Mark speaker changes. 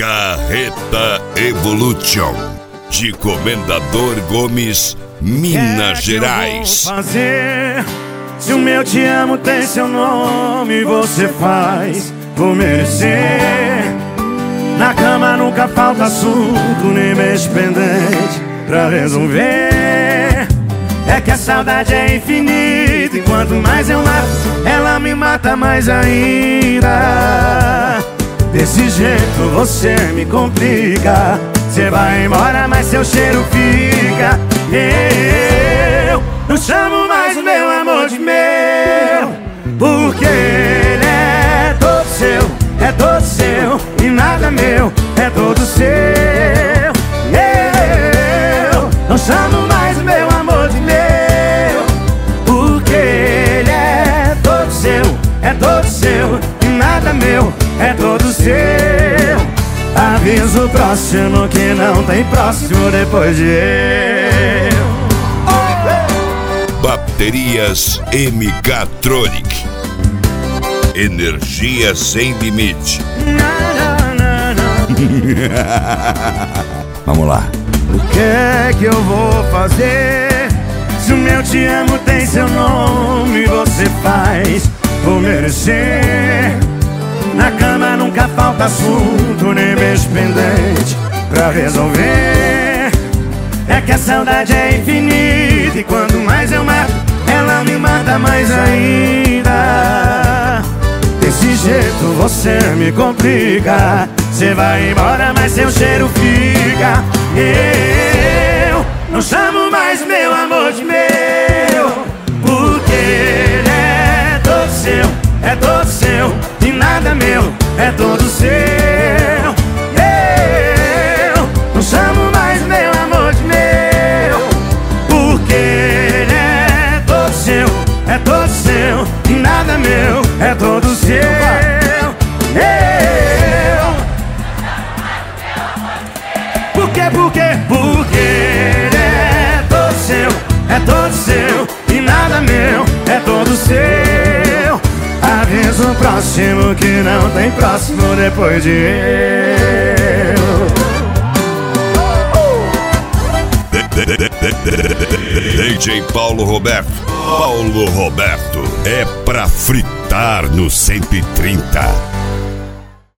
Speaker 1: Carreta Evolution, de Comendador Gomes, Minas Gerais.
Speaker 2: Que eu vou fazer? Se o meu te amo tem seu nome, você faz por merecer. Na cama nunca falta assunto, nem beijo pendente pra resolver. É que a saudade é infinita e quanto mais eu mato, ela me mata mais ainda. Desse jeito você me complica. Você vai embora, mas seu cheiro fica. Eu não chamo mais o meu amor de meu, porque ele é todo seu, é todo seu, e nada meu, é todo seu. Eu não chamo mais o meu amor de meu, porque ele é todo seu, é todo seu, e nada meu, é todo seu. Aviso próximo que não tem próximo depois de eu.
Speaker 1: Baterias MK Tronic, energia sem limite.
Speaker 2: Vamos lá. O que é que eu vou fazer? Se o meu te amo tem seu nome, você faz por merecer. Na cama nunca falta assunto, nem beijo pendente pra resolver. É que a saudade é infinita e quanto mais eu mato, ela me mata mais ainda. Desse jeito você me complica. Você vai embora, mas seu cheiro fica. Eu não chamo mais meu amor de meu, porque ele é todo seu, é todo seu, e nada meu, é todo seu. Eu não chamo mais meu amor de meu, porque ele é todo seu, é todo seu, e nada meu, é todo seu. Eu porque ele é todo seu, é todo seu, e nada meu, é todo seu. Aviso próximo que não tem próximo depois de eu.
Speaker 1: DJ Paulo Roberto. Paulo Roberto é pra fritar no 130.